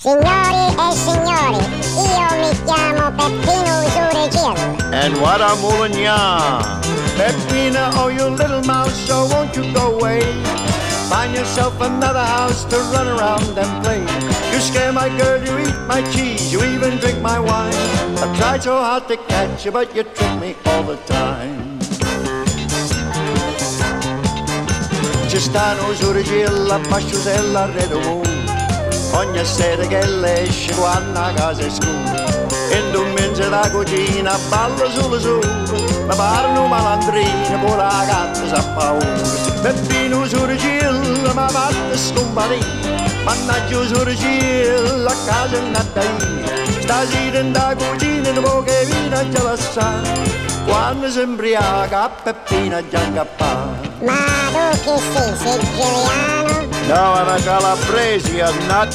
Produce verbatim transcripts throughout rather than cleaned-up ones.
Signori e signori, io mi chiamo Peppino Usuregil. And what a Moulagnan. Peppina, oh you little mouse, so won't you go away? Find yourself another house to run around and play. You scare my girl, you eat my cheese, you even drink my wine. I've tried so hard to catch you, but you trick me all the time. Ci stanno Usuregil, la pasciusella, redo. Ogni sera che lei esce quando a casa è scura. In un mezzo da cucina ballo sulle sue. Ma parlano malandrine, pure la gatta sa paura. Peppino Usuregil, ma fatta scomparire. Mannaggia Usuregil, la casa è nata io. Stasera in da cucina, un po' che vino già la sa. Quando si imbriaca, Peppina già incappata. Ma tu chi sei, siciliano? No, I'm a Calabrese, you nut.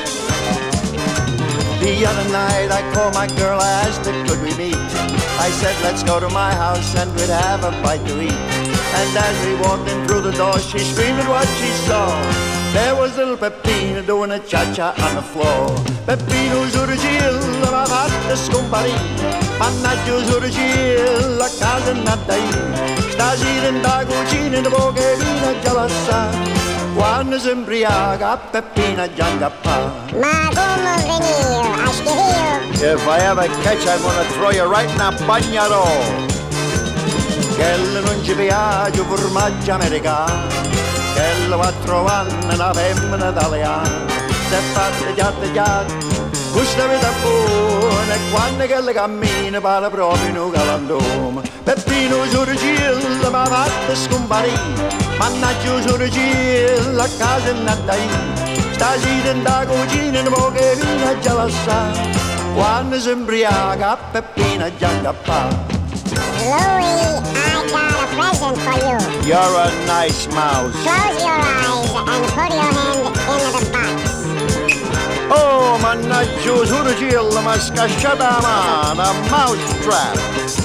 The other night I called my girl, I asked her could we meet. I said let's go to my house and we'd have a bite to eat. And as we walked in through the door she screamed at what she saw. There was little Peppina doing a cha-cha on the floor. Peppino Usuregil, ma fatta scomparire. Mannaggia Usuregil, la casa è nata io. Stasera in da cucina, un po' che vino già la sa. Quando si imbriaca, Peppina già incappata. Ma come venire a schifio? If I ever catch, I'm gonna throw you right in a bagnaro. Che non ci piace il formaggio americano. Che va trovando una femmina italiana. Se fatte giatte giatte, questa vita buona. E quando che le cammina parla proprio in un galantuomo. Peppino Usuregil, ma fatta scomparire. Mannaggia Usuregil, la casa è nata io. Stasera in da cucina, un po' che vino già la sa. Quando si imbriaca, Peppina già incappata. Louie, I got a present for you. You're a nice mouse. Close your eyes and put your hand into the box. Oh, mannaggia Usuregil, ma scasciata la mano, a mouse trap.